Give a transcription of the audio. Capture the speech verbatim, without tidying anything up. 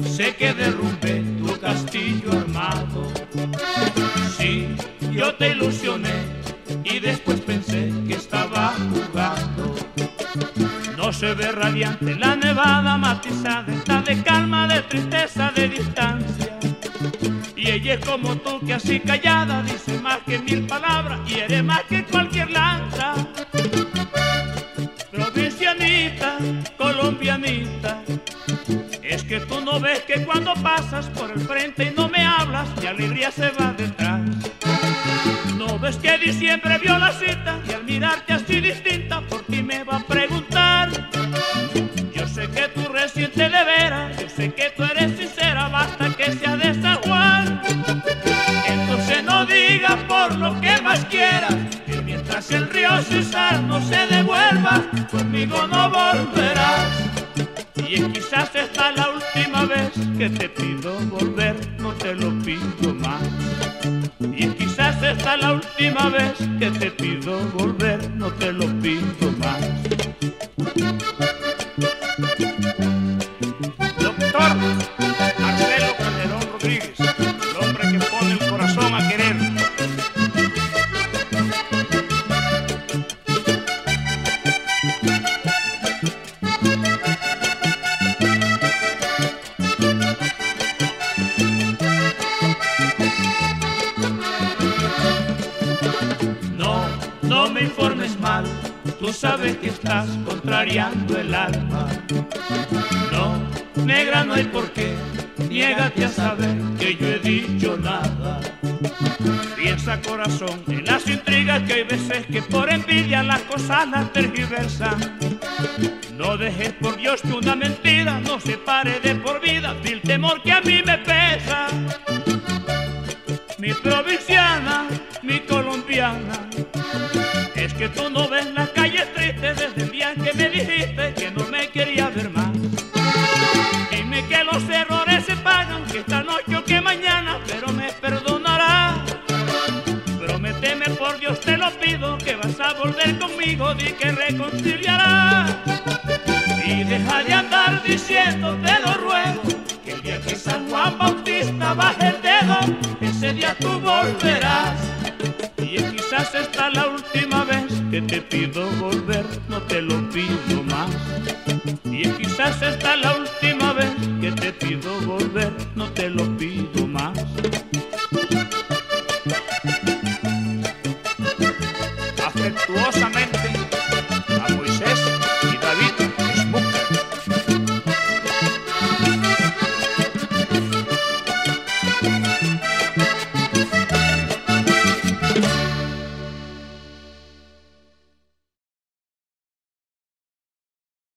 sé que derrumbe tu castillo armado. Sí, yo te ilusioné y después pensé que estaba jugando. No se ve radiante la nevada matizada, está de calma, de tristeza, de distancia. Y ella es como tú, que así callada dice más que mil palabras y eres más que cualquier lanza. Provincianita, colombianita, es que tú no ves que cuando pasas por el frente y no me hablas, mi alegría se va detrás. No ves que diciembre vio la cita y al mirarte así distinta por ti me va a preguntar. Yo sé que tú resientes de veras, yo sé que tú eres sincera, basta que sea de San Juan. Entonces no digas por lo que más quieras, que mientras el río Cesar no se devuelva, conmigo no volverás. Y es quizás esta la última vez que te pido volver, no te lo pido más. Y es quizás esta la última vez que te pido volver, no te lo pido más. Doctor Marcelo Calderón Rodríguez, el hombre que pone el corazón a querer. No me informes mal, tú sabes que estás contrariando el alma. No, negra, no hay por qué, niégate a saber que yo he dicho nada. Piensa, corazón, en las intrigas que hay veces que por envidia las cosas las tergiversan. No dejes por Dios que una mentira nos separe de por vida, vil temor que a mí me pesa. Mi provinciana, mi colombiana, es que tú no ves las calles tristes desde el día que me dijiste que no me quería ver más. Dime que los errores se pagan, que esta noche o que mañana, pero me perdonarás. Prométeme por Dios te lo pido, que vas a volver conmigo, di que reconciliarás. Y deja de andar diciendo te lo ruego, que el día que San Juan Bautista baje el dedo, ese día tú volverás. Y es quizás esta la última vez que te pido volver, no te lo pido más. Y es quizás esta la